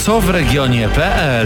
Co w regionie.pl.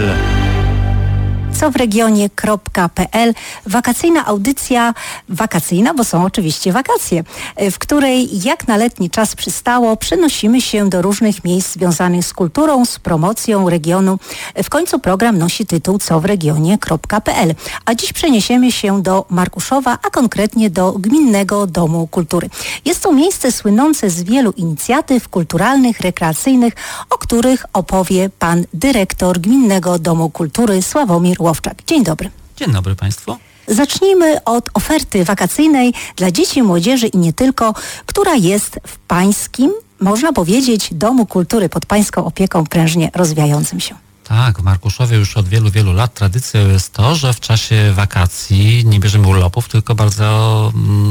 Co w regionie.pl. Wakacyjna audycja, wakacyjna, bo są oczywiście wakacje, w której jak na letni czas przystało, przenosimy się do różnych miejsc związanych z kulturą, z promocją regionu. W końcu program nosi tytuł Co w regionie.pl. A dziś przeniesiemy się do Markuszowa, a konkretnie do Gminnego Domu Kultury. Jest to miejsce słynące z wielu inicjatyw kulturalnych, rekreacyjnych, o których opowie pan dyrektor Gminnego Domu Kultury Sławomir Łowczak. Dzień dobry. Dzień dobry Państwu. Zacznijmy od oferty wakacyjnej dla dzieci, młodzieży i nie tylko, która jest w pańskim, można powiedzieć, Domu Kultury pod pańską opieką prężnie rozwijającym się. Tak, w Markuszowie już od wielu, wielu lat tradycją jest to, że w czasie wakacji nie bierzemy urlopów, tylko bardzo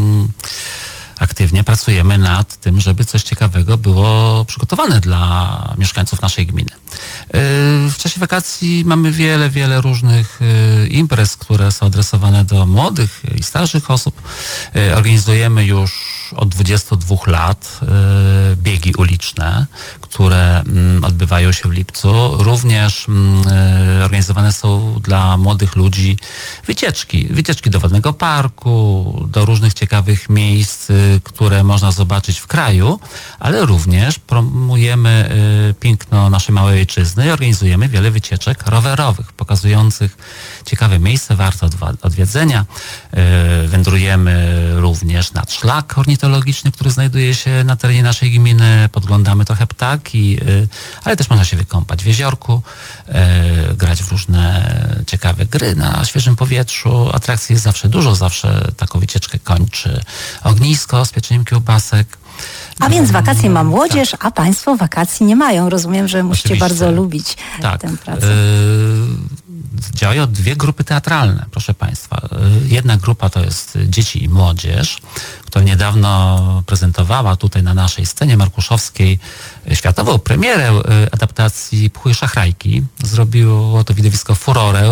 aktywnie pracujemy nad tym, żeby coś ciekawego było przygotowane dla mieszkańców naszej gminy. W czasie wakacji mamy wiele różnych imprez, które są adresowane do młodych i starszych osób. Organizujemy już od 22 lat biegi uliczne, które odbywają się w lipcu. Również organizowane są dla młodych ludzi wycieczki do wodnego parku, do różnych ciekawych miejsc, które można zobaczyć w kraju, ale również promujemy piękno naszej małej ojczyzny i organizujemy wiele wycieczek rowerowych, pokazujących ciekawe miejsca warte odwiedzenia. Wędrujemy również nad szlak ornitologiczny, który znajduje się na terenie naszej gminy. Podglądamy trochę ptaki, ale też można się wykąpać w jeziorku, grać w różne ciekawe gry na świeżym powietrzu. Atrakcji jest zawsze dużo, zawsze taką wycieczkę kończy ognisko z pieczeniem kiełbasek. A więc wakacje ma młodzież, tak. A państwo wakacji nie mają. Rozumiem, że musicie Oczywiście bardzo lubić tę pracę. Działają dwie grupy teatralne, proszę Państwa. Jedna grupa to jest dzieci i młodzież, która niedawno prezentowała tutaj na naszej scenie markuszowskiej światową premierę adaptacji Pchłej Szachrajki. Zrobiło to widowisko furorę.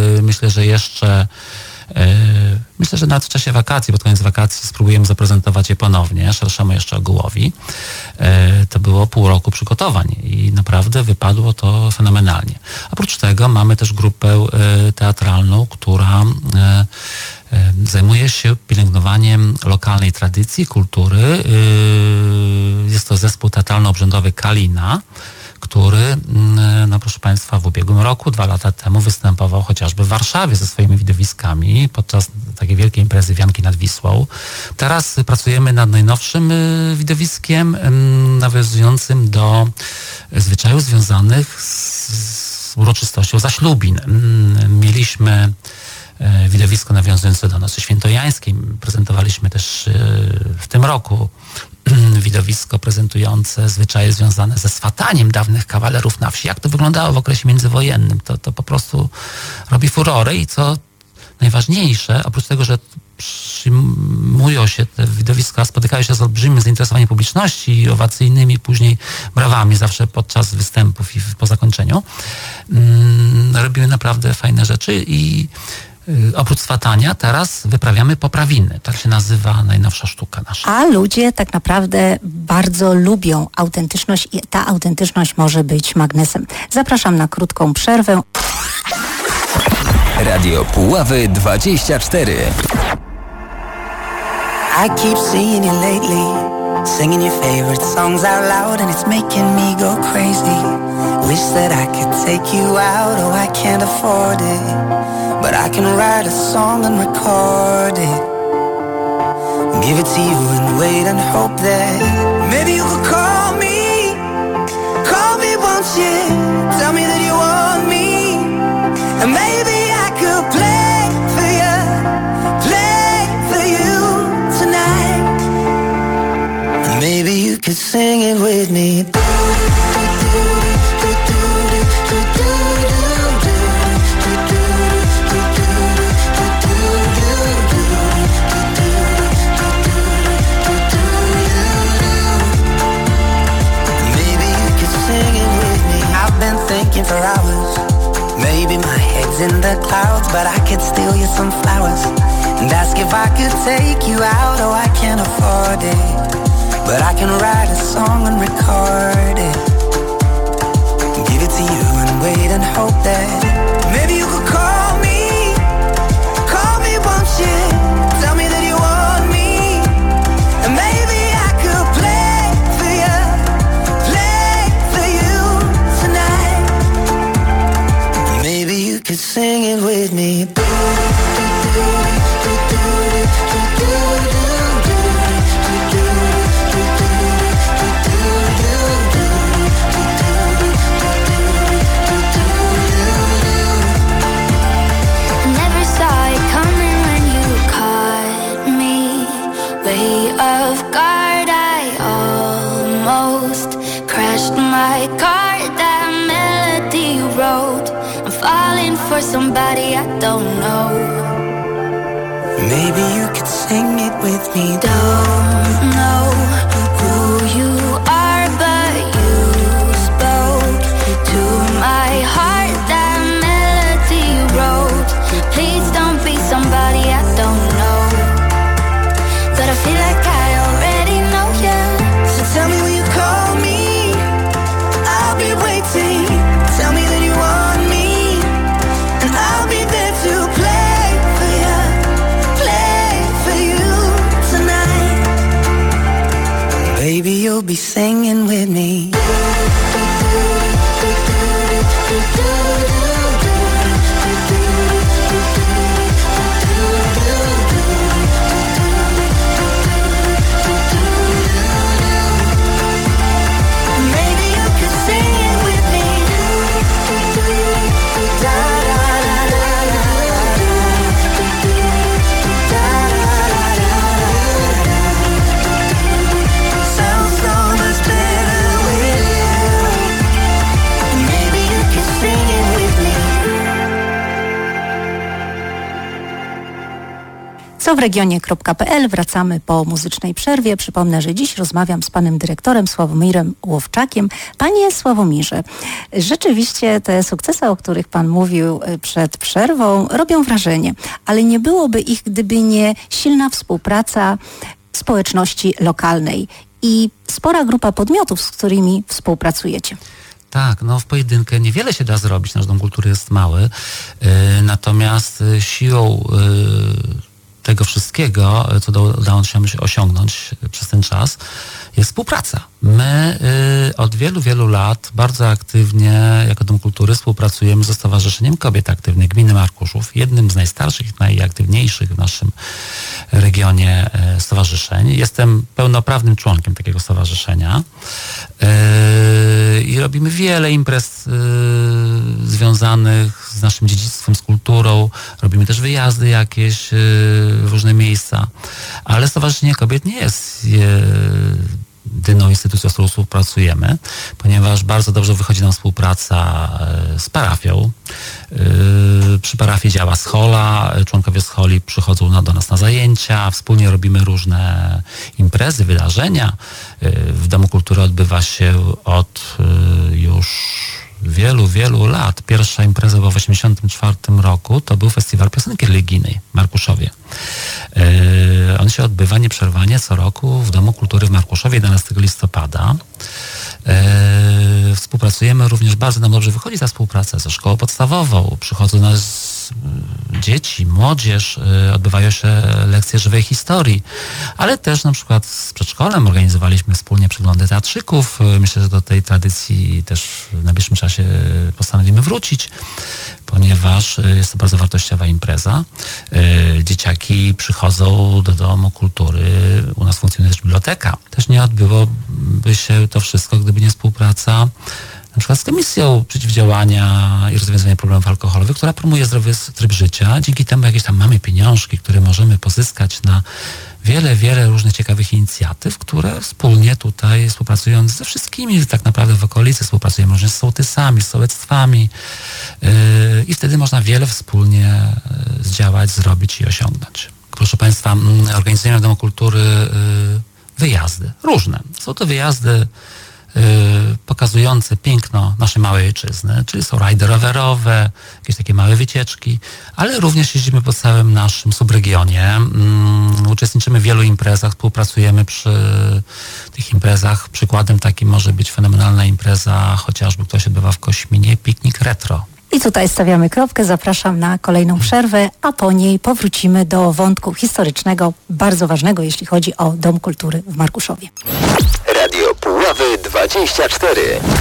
Myślę, że nawet w czasie wakacji, pod koniec wakacji spróbujemy zaprezentować je ponownie, szerszemu jeszcze ogółowi. To było pół roku przygotowań i naprawdę wypadło to fenomenalnie. Oprócz tego mamy też grupę teatralną, która zajmuje się pielęgnowaniem lokalnej tradycji, kultury. Jest to zespół teatralno-obrzędowy Kalina, który, proszę Państwa, w ubiegłym roku, 2 lata temu występował chociażby w Warszawie ze swoimi widowiskami podczas takiej wielkiej imprezy Wianki nad Wisłą. Teraz pracujemy nad najnowszym widowiskiem nawiązującym do zwyczajów związanych z uroczystością zaślubin. Mieliśmy widowisko nawiązujące do Nocy Świętojańskiej. Prezentowaliśmy też w tym roku widowisko prezentujące zwyczaje związane ze swataniem dawnych kawalerów na wsi. Jak to wyglądało w okresie międzywojennym. To po prostu robi furorę i co najważniejsze, oprócz tego, że przyjmują się te widowiska, spotykają się z olbrzymim zainteresowaniem publiczności i owacyjnymi później brawami zawsze podczas występów i po zakończeniu. Robimy naprawdę fajne rzeczy i oprócz swatania teraz wyprawiamy poprawiny. Tak się nazywa najnowsza sztuka nasza. A ludzie tak naprawdę bardzo lubią autentyczność i ta autentyczność może być magnesem. Zapraszam na krótką przerwę. Radio Puławy 24. I keep seeing you lately, singing your favorite songs out loud, and it's making me go crazy. Wish that I could take you out, oh I can't afford it, but I can write a song and record it, give it to you and wait and hope that maybe you could call me, won't you, tell me that you want me, and maybe I could play for you tonight, and maybe you could sing it with me. For hours, maybe my head's in the clouds, but I could steal you some flowers and ask if I could take you out. Oh, I can't afford it, but I can write a song and record it, give it to you and hope that maybe you could call me, won't you? Tell me that you want me, and maybe I could play for you tonight. Maybe you could sing it with me. Of guard, I almost crashed my car. That melody you wrote, I'm falling for somebody I don't know. Maybe you could sing it with me. Don't know who you are, but you spoke to my heart. That melody you wrote, please don't be somebody I don't know. But I feel like I already know you. So tell me when you call me, I'll be waiting. Tell me that you want me, and I'll be there to play for you tonight. Baby, you'll be singing with me. Co w regionie.pl. Wracamy po muzycznej przerwie. Przypomnę, że dziś rozmawiam z panem dyrektorem Sławomirem Łowczakiem. Panie Sławomirze, rzeczywiście te sukcesy, o których pan mówił przed przerwą, robią wrażenie, ale nie byłoby ich, gdyby nie silna współpraca społeczności lokalnej i spora grupa podmiotów, z którymi współpracujecie. Tak, no w pojedynkę niewiele się da zrobić, nasz Dom Kultury jest mały, natomiast siłą tego wszystkiego, co udało się osiągnąć przez ten czas, jest współpraca. My od wielu, wielu lat bardzo aktywnie jako Dom Kultury współpracujemy ze Stowarzyszeniem Kobiet Aktywnych Gminy Markuszów, jednym z najstarszych, najaktywniejszych w naszym regionie stowarzyszeń. Jestem pełnoprawnym członkiem takiego stowarzyszenia i robimy wiele imprez związanych z naszym dziedzictwem, z kulturą. Robimy też wyjazdy jakieś w różne miejsca. Ale Stowarzyszenie Kobiet nie jest jedyną instytucją, z którą współpracujemy, ponieważ bardzo dobrze wychodzi nam współpraca z parafią. Przy parafii działa schola, członkowie scholi przychodzą do nas na zajęcia, wspólnie robimy różne imprezy, wydarzenia. W Domu Kultury odbywa się od już wielu, wielu lat. Pierwsza impreza była w 1984 roku. To był Festiwal Piosenki Religijnej w Markuszowie. On się odbywa nieprzerwanie co roku w Domu Kultury w Markuszowie 11 listopada. Współpracujemy również, bardzo nam dobrze wychodzi ta współpraca ze szkołą podstawową. Przychodzą do nas dzieci, młodzież, odbywają się lekcje żywej historii, ale też na przykład z przedszkolem organizowaliśmy wspólnie przeglądy teatrzyków. Myślę, że do tej tradycji też w najbliższym czasie postanowimy wrócić, ponieważ jest to bardzo wartościowa impreza. Dzieciaki przychodzą do Domu Kultury, u nas funkcjonuje też biblioteka. Też nie odbyłoby się to wszystko, gdyby nie współpraca na przykład z Komisją Przeciwdziałania i Rozwiązywania Problemów Alkoholowych, która promuje zdrowy tryb życia. Dzięki temu jakieś tam mamy pieniążki, które możemy pozyskać na wiele, wiele różnych ciekawych inicjatyw, które wspólnie tutaj, współpracując ze wszystkimi tak naprawdę w okolicy, współpracujemy również z sołtysami, z sołectwami i wtedy można wiele wspólnie zdziałać, zrobić i osiągnąć. Proszę Państwa, organizujemy w Domu Kultury wyjazdy różne. Są to wyjazdy pokazujące piękno naszej małej ojczyzny, czyli są rajdy rowerowe, jakieś takie małe wycieczki, ale również jeździmy po całym naszym subregionie. Uczestniczymy w wielu imprezach, współpracujemy przy tych imprezach. Przykładem takim może być fenomenalna impreza, chociażby która się odbywa w Kośminie, Piknik Retro. I tutaj stawiamy kropkę, zapraszam na kolejną przerwę, a po niej powrócimy do wątku historycznego, bardzo ważnego, jeśli chodzi o Dom Kultury w Markuszowie. Radio Puławy 24.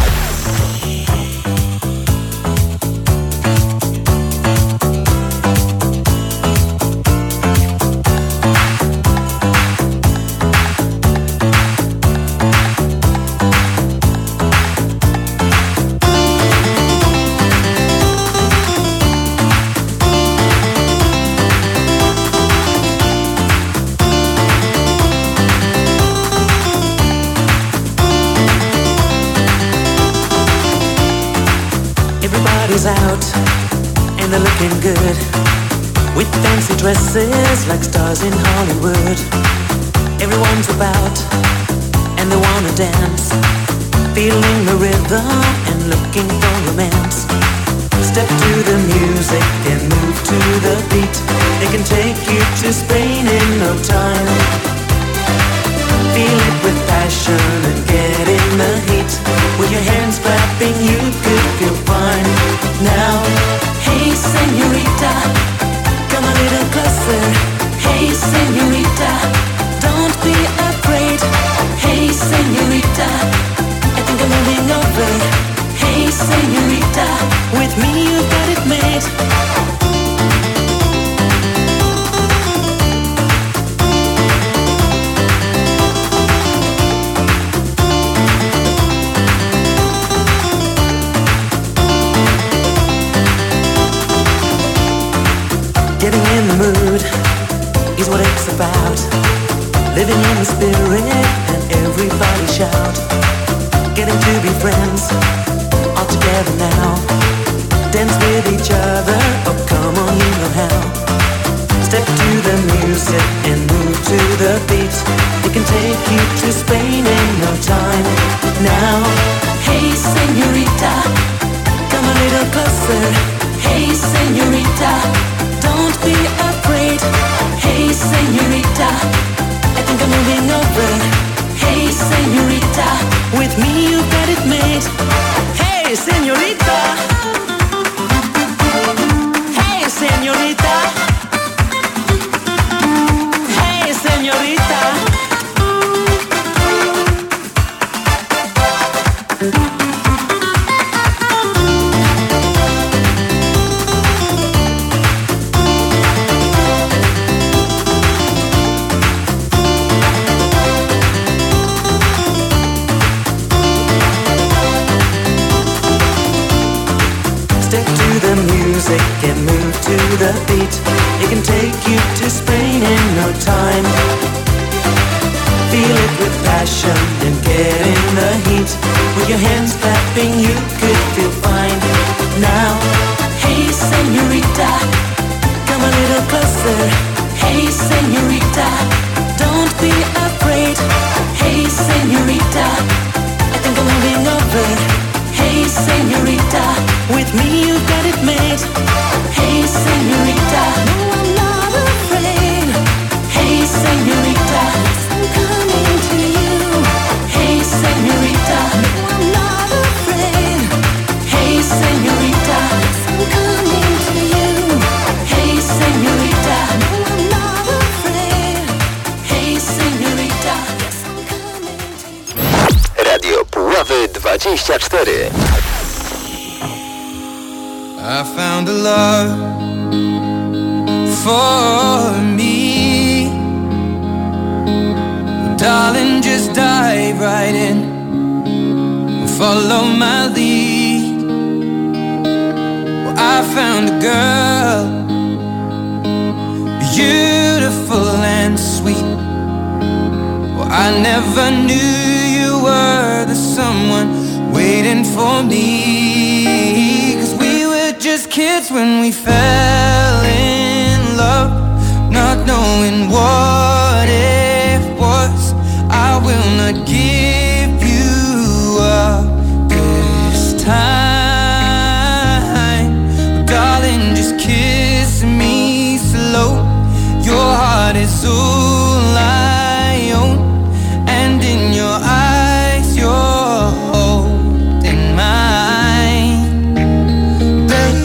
Everybody's out and they're looking good with fancy dresses like stars in Hollywood. Everyone's about and they wanna dance, feeling the rhythm and looking for romance. Step to the music and move to the beat. They can take you to Spain in no time. Feel it with passion and get in the heat. With your hands clapping, you could feel fine. Now, hey señorita, come a little closer. Hey señorita, don't be afraid. Hey señorita, I think I'm moving over. Hey señorita, with me you've got it made. Getting in the mood is what it's about. Living in the spirit and everybody shout. Getting to be friends all together now. Dance with each other, oh come on you know how. Step to the music and move to the beat. It can take you to Spain in no time. Now, hey señorita, come a little closer. Hey señorita, don't be afraid. Hey señorita, I think I'm moving over. Hey señorita, with me you've got it made. Hey señorita, hey señorita, hey señorita. And move to the beat. It can take you to Spain in no time. Feel it with passion and get in the heat. With your hands clapping you could feel fine. Now, hey señorita, come a little closer. Hey señorita, don't be afraid. Hey señorita, I think I'm moving over. Hey señorita, with me you've got it made. Hey señorita, no I'm not afraid. Hey señorita, I'm coming to you. Hey señorita, no I'm not afraid. Hey señorita, I'm coming to you. Hey señorita, no I'm not afraid. Hey señorita, yes I'm coming to you. Radio Puławy 24. I found a love for me. Darling, just dive right in. Follow my lead. Well, I found a girl, beautiful and sweet. Well, I never knew you were the someone waiting for me. Just kids when we fell in love, not knowing what it was. I will not give you up this time. Darling, just kiss me slow. Your heart is all I own, and in your eyes you're holding mine. Baby,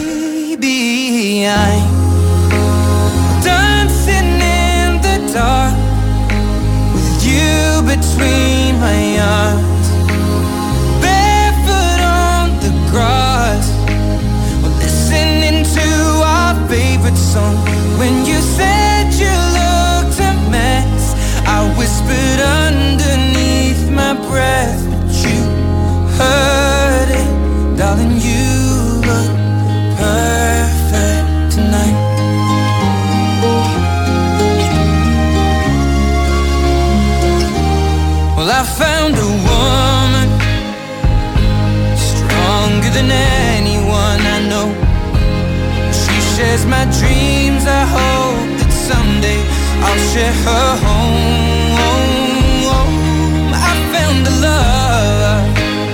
than anyone I know. She shares my dreams. I hope that someday I'll share her home. I found a love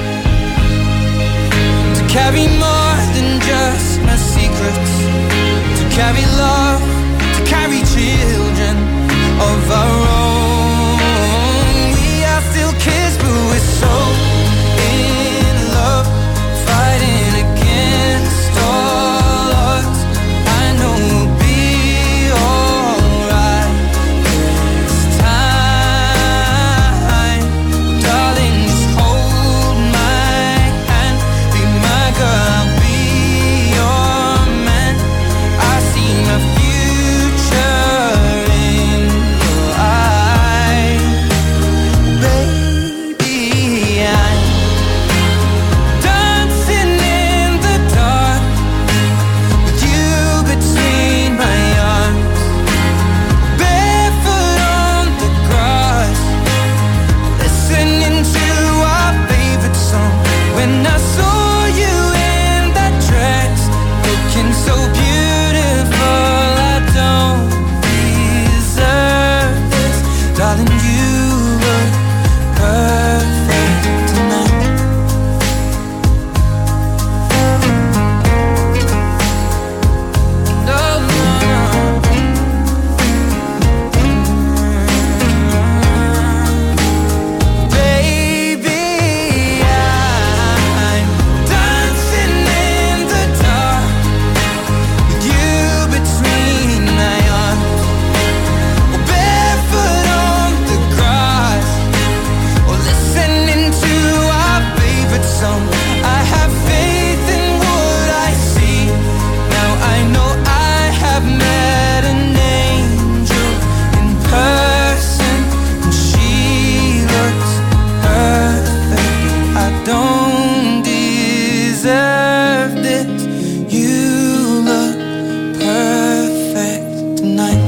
to carry more than just my secrets, to carry love, to carry children of our own. We are still kids, but we're so in love, fighting against all odds. I know we'll be alright this time. Darling, just hold my hand, be my girl, I'll be your man. I see my future in your eyes. Baby, I'm dancing in the dark with you between my arms, barefoot on the grass, listening to our favorite song. When I saw you in that dress, looking so beautiful, I don't deserve this. Darling, you look perfect tonight. No, no, no. Baby, I'm dancing in the dark with you between my arms, or barefoot on the grass, or listening to our favorite song. I have faith in what I see. Now I know I have met an angel in person, and she looks perfect. I don't deserve this. You look perfect tonight.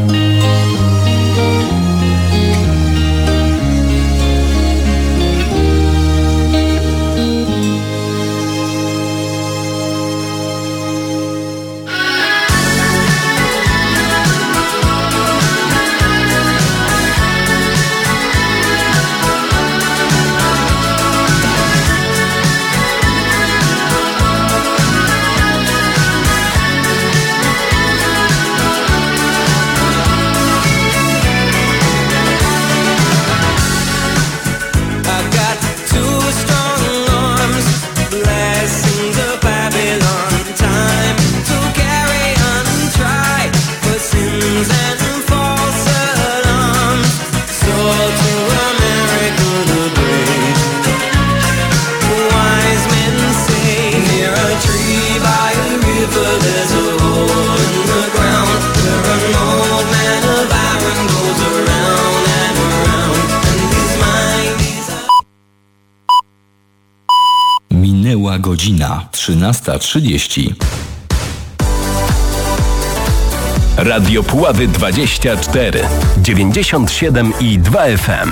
I've got two strong arms, blessings of Babylon. Time to carry on and try for sins and false alarms. So to America the brave, wise men say, near a tree by a river there's a hole in the ground, where an old man of iron goes around and around, and his mind is Minęła godzina 13:30. Radio Puławy 24, 97,2 FM.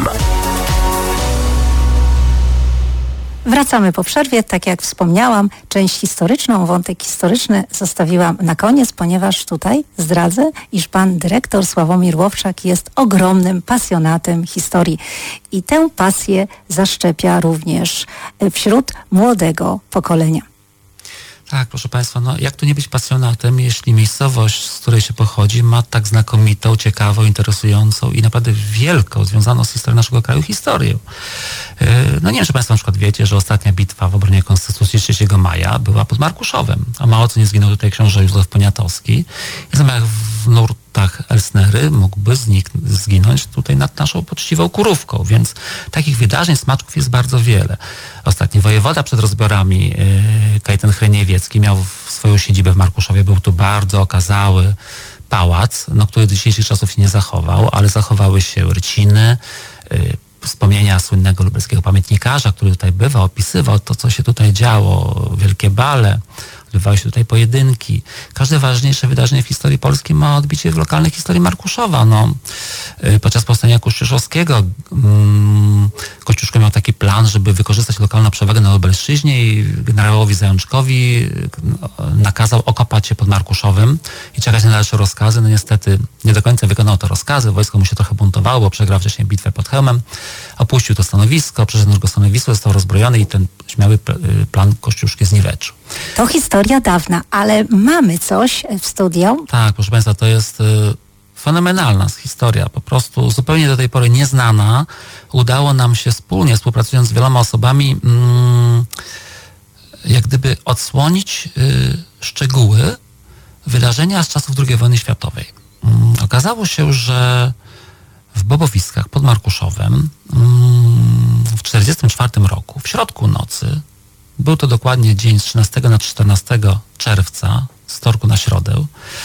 Wracamy po przerwie. Tak jak wspomniałam, część historyczną, wątek historyczny zostawiłam na koniec, ponieważ tutaj zdradzę, iż pan dyrektor Sławomir Łowczak jest ogromnym pasjonatem historii. I tę pasję zaszczepia również wśród młodego pokolenia. Tak, proszę Państwa, no jak tu nie być pasjonatem, jeśli miejscowość, z której się pochodzi, ma tak znakomitą, ciekawą, interesującą i naprawdę wielką, związaną z historią naszego kraju historię. No nie wiem, czy Państwo na przykład wiecie, że ostatnia bitwa w obronie Konstytucji 3 maja była pod Markuszowem, a mało co nie zginął tutaj książę Józef Poniatowski. I zamiast w nurtach Elsnery mógłby zginąć tutaj nad naszą poczciwą Kurówką, więc takich wydarzeń, smaczków jest bardzo wiele. Ostatni wojewoda przed rozbiorami, Kajetan Hreniewiecki, miał swoją siedzibę w Markuszowie. Był tu bardzo okazały pałac, który do dzisiejszych czasów się nie zachował, ale zachowały się ryciny, wspomnienia słynnego lubelskiego pamiętnikarza, który tutaj bywał, opisywał to, co się tutaj działo, wielkie bale, odbywały się tutaj pojedynki. Każde ważniejsze wydarzenie w historii Polski ma odbicie w lokalnej historii Markuszowa. Podczas powstania kościuszowskiego Kościuszko miał taki plan, żeby wykorzystać lokalną przewagę na Lubelszczyźnie i generałowi Zajączkowi nakazał okopać się pod Markuszowem i czekać na dalsze rozkazy. Niestety nie do końca wykonał te rozkazy. Wojsko mu się trochę buntowało, bo przegrał wcześniej bitwę pod Chełmem. Opuścił to stanowisko, przeszedł do stanowiska, został rozbrojony i ten śmiały plan Kościuszki zniweczył. To historia dawna, ale mamy coś w studio. Tak, proszę Państwa, to jest fenomenalna historia, po prostu zupełnie do tej pory nieznana. Udało nam się współpracując z wieloma osobami, jak gdyby odsłonić szczegóły wydarzenia z czasów II wojny światowej. Okazało się, że w Bobowiskach pod Markuszowem w 1944 roku, w środku nocy, był to dokładnie dzień z 13 na 14 czerwca, z wtorku na środę,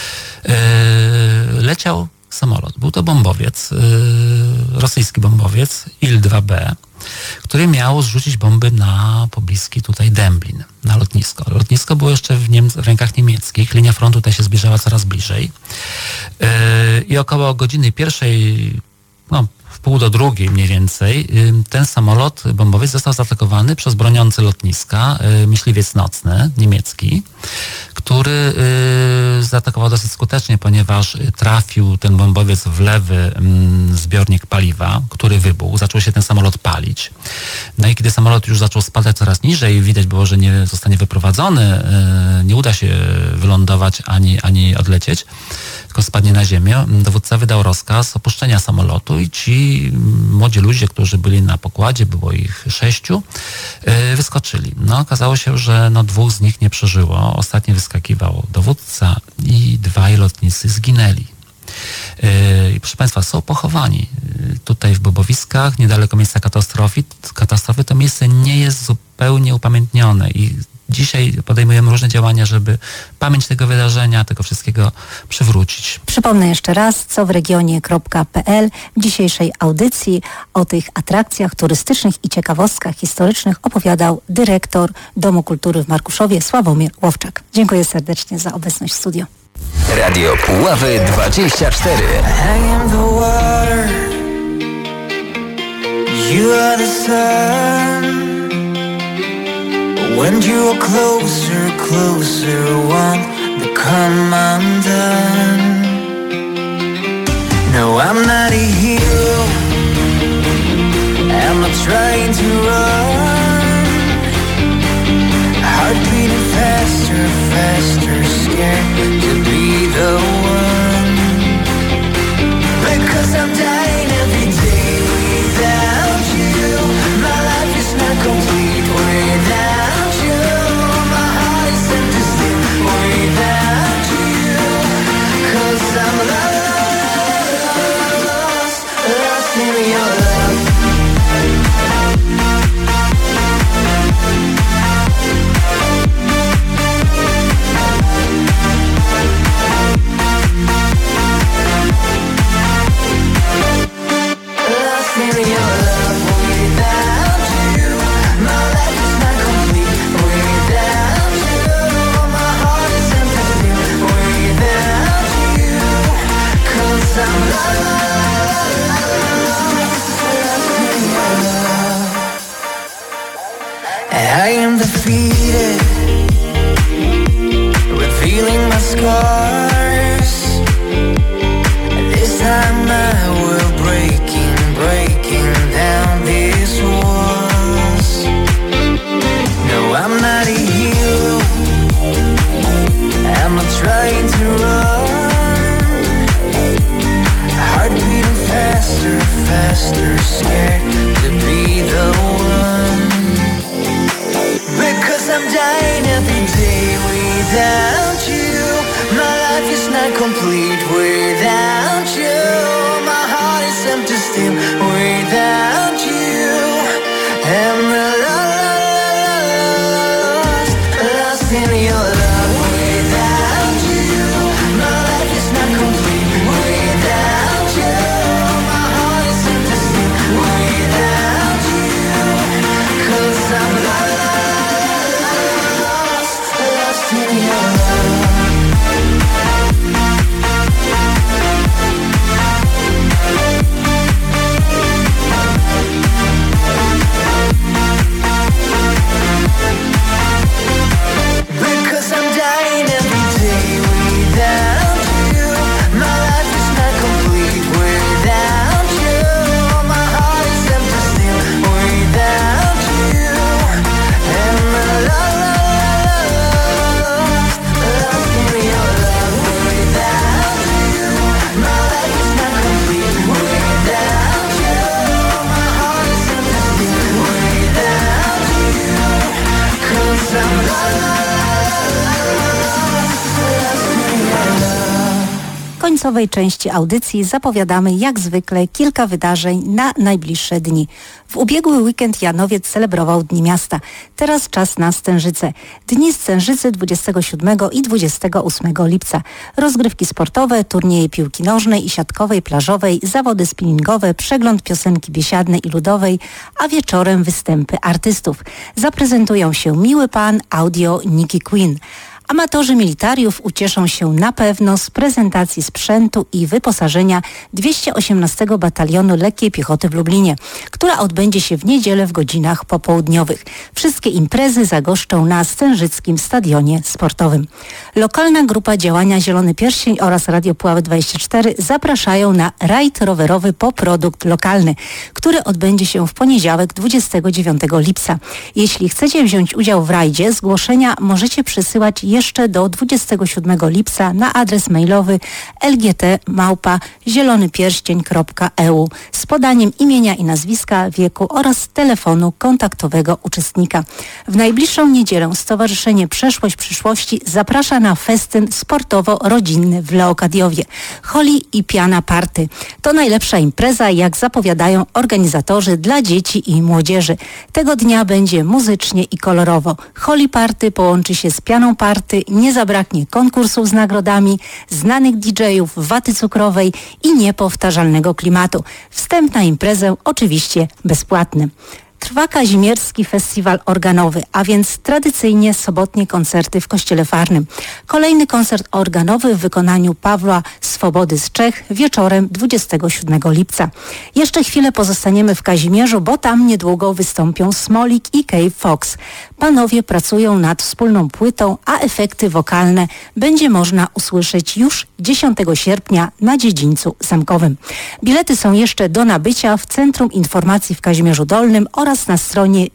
leciał samolot. Był to bombowiec, rosyjski bombowiec Il-2B, który miał zrzucić bomby na pobliski tutaj Dęblin, na lotnisko. Lotnisko było jeszcze w rękach niemieckich, linia frontu tutaj się zbliżała coraz bliżej i około godziny pierwszej, w pół do drugiej mniej więcej, ten samolot bombowiec został zaatakowany przez broniący lotniska myśliwiec nocny niemiecki, który zaatakował dosyć skutecznie, ponieważ trafił ten bombowiec w lewy zbiornik paliwa, który wybuchł. Zaczął się ten samolot palić. No i kiedy samolot już zaczął spadać coraz niżej, widać było, że nie zostanie wyprowadzony, nie uda się wylądować ani odlecieć, tylko spadnie na ziemię. Dowódca wydał rozkaz opuszczenia samolotu i ci młodzi ludzie, którzy byli na pokładzie, było ich 6, wyskoczyli. Okazało się, że 2 z nich nie przeżyło. Ostatnio wyskakiwał dowódca i 2 lotnicy zginęli. I proszę Państwa, są pochowani tutaj w Bobowiskach, niedaleko miejsca katastrofy. To miejsce nie jest zupełnie upamiętnione i dzisiaj podejmujemy różne działania, żeby pamięć tego wydarzenia, tego wszystkiego przywrócić. Przypomnę jeszcze raz, cowregionie.pl. W dzisiejszej audycji o tych atrakcjach turystycznych i ciekawostkach historycznych opowiadał dyrektor Domu Kultury w Markuszowie Sławomir Łowczak. Dziękuję serdecznie za obecność w studio. Radio Puławy 24. I am the water, you are the sun. When you are closer, closer, want to come undone. No, I'm not a hero, I'm not trying to run. Heart beating faster, faster, scared to be the one. Because I'm dying every day without you. My life is not complete without you. My heart is empty still without you. 'Cause I'm lost in your love. Lost in your love without you. My life is not complete without you. My heart is empty still without you. 'Cause I'm lost in your love. I am defeated, revealing my scars. This time I will breaking down these walls. No, I'm not a hero, I'm not trying to run. Heart beating faster, faster, scared to be the one. Because I'm dying every day without you. My life is not complete without you. My heart is empty still without you. And lost in your love without you. My life is not complete without you. My heart is empty still without you. 'Cause I'm lost in końcowej części audycji zapowiadamy jak zwykle kilka wydarzeń na najbliższe dni. W ubiegły weekend Janowiec celebrował Dni Miasta. Teraz czas na Stężyce. Dni Stężycy 27 i 28 lipca. Rozgrywki sportowe, turnieje piłki nożnej i siatkowej, plażowej, zawody spinningowe, przegląd piosenki biesiadnej i ludowej, a wieczorem występy artystów. Zaprezentują się Miły Pan, Audio, Nicky Queen. Amatorzy militariów ucieszą się na pewno z prezentacji sprzętu i wyposażenia 218 Batalionu Lekkiej Piechoty w Lublinie, która odbędzie się w niedzielę w godzinach popołudniowych. Wszystkie imprezy zagoszczą na Stężyckim Stadionie Sportowym. Lokalna grupa działania Zielony Pierścień oraz Radio Puławy 24 zapraszają na rajd rowerowy po produkt lokalny, który odbędzie się w poniedziałek 29 lipca. Jeśli chcecie wziąć udział w rajdzie, zgłoszenia możecie przesyłać jeszcze do 27 lipca na adres mailowy lgt@zielonypierścień.eu z podaniem imienia i nazwiska, wieku oraz telefonu kontaktowego uczestnika. W najbliższą niedzielę Stowarzyszenie Przeszłość Przyszłości zaprasza na festyn sportowo-rodzinny w Leokadiowie. Holi i Piana Party. To najlepsza impreza, jak zapowiadają organizatorzy, dla dzieci i młodzieży. Tego dnia będzie muzycznie i kolorowo. Holi Party połączy się z Pianą Party, nie zabraknie konkursów z nagrodami, znanych DJ-ów, waty cukrowej i niepowtarzalnego klimatu. Wstęp na imprezę oczywiście bezpłatny. Trwa Kazimierski Festiwal Organowy, a więc tradycyjnie sobotnie koncerty w Kościele Farnym. Kolejny koncert organowy w wykonaniu Pawła Swobody z Czech wieczorem 27 lipca. Jeszcze chwilę pozostaniemy w Kazimierzu, bo tam niedługo wystąpią Smolik i Cave Fox. Panowie pracują nad wspólną płytą, a efekty wokalne będzie można usłyszeć już 10 sierpnia na Dziedzińcu Zamkowym. Bilety są jeszcze do nabycia w Centrum Informacji w Kazimierzu Dolnym oraz na stronie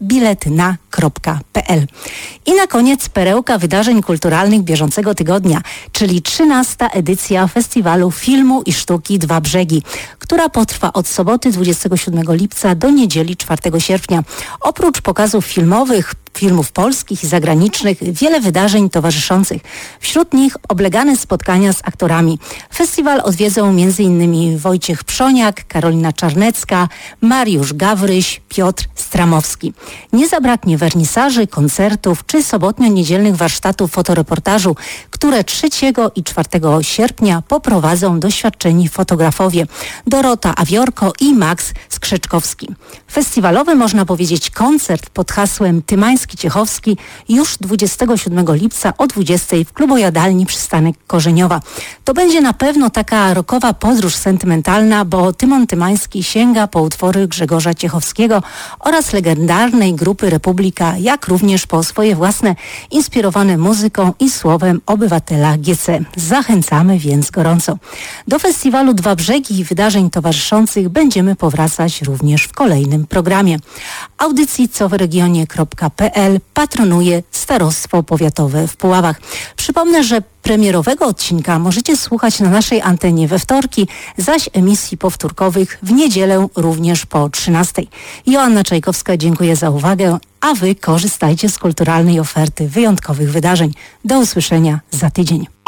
biletna.pl. I na koniec perełka wydarzeń kulturalnych bieżącego tygodnia, czyli 13. edycja Festiwalu Filmu i Sztuki Dwa Brzegi, która potrwa od soboty 27 lipca do niedzieli 4 sierpnia. Oprócz pokazów filmowych, filmów polskich i zagranicznych, wiele wydarzeń towarzyszących. Wśród nich oblegane spotkania z aktorami. Festiwal odwiedzą m.in. Wojciech Przoniak, Karolina Czarnecka, Mariusz Gawryś, Piotr Stramowski. Nie zabraknie wernisaży, koncertów czy sobotnio-niedzielnych warsztatów fotoreportażu, które 3 i 4 sierpnia poprowadzą doświadczeni fotografowie Dorota Awiorko i Max Skrzeczkowski. Festiwalowy, można powiedzieć, koncert pod hasłem Tymański-Ciechowski już 27 lipca o 20 w klubojadalni Przystanek Korzeniowa. To będzie na pewno taka rockowa podróż sentymentalna, bo Tymon Tymański sięga po utwory Grzegorza Ciechowskiego oraz legendarnej grupy Republika, jak również po swoje własne, inspirowane muzyką i słowem obywatela GC. Zachęcamy więc gorąco. Do festiwalu Dwa Brzegi i wydarzeń towarzyszących będziemy powracać również w kolejnym programie. Audycji cowyregionie.pl patronuje Starostwo Powiatowe w Puławach. Przypomnę, że premierowego odcinka możecie słuchać na naszej antenie we wtorki, zaś emisji powtórkowych w niedzielę również po 13. Joanna Czajkowska, dziękuję za uwagę, a Wy korzystajcie z kulturalnej oferty wyjątkowych wydarzeń. Do usłyszenia za tydzień.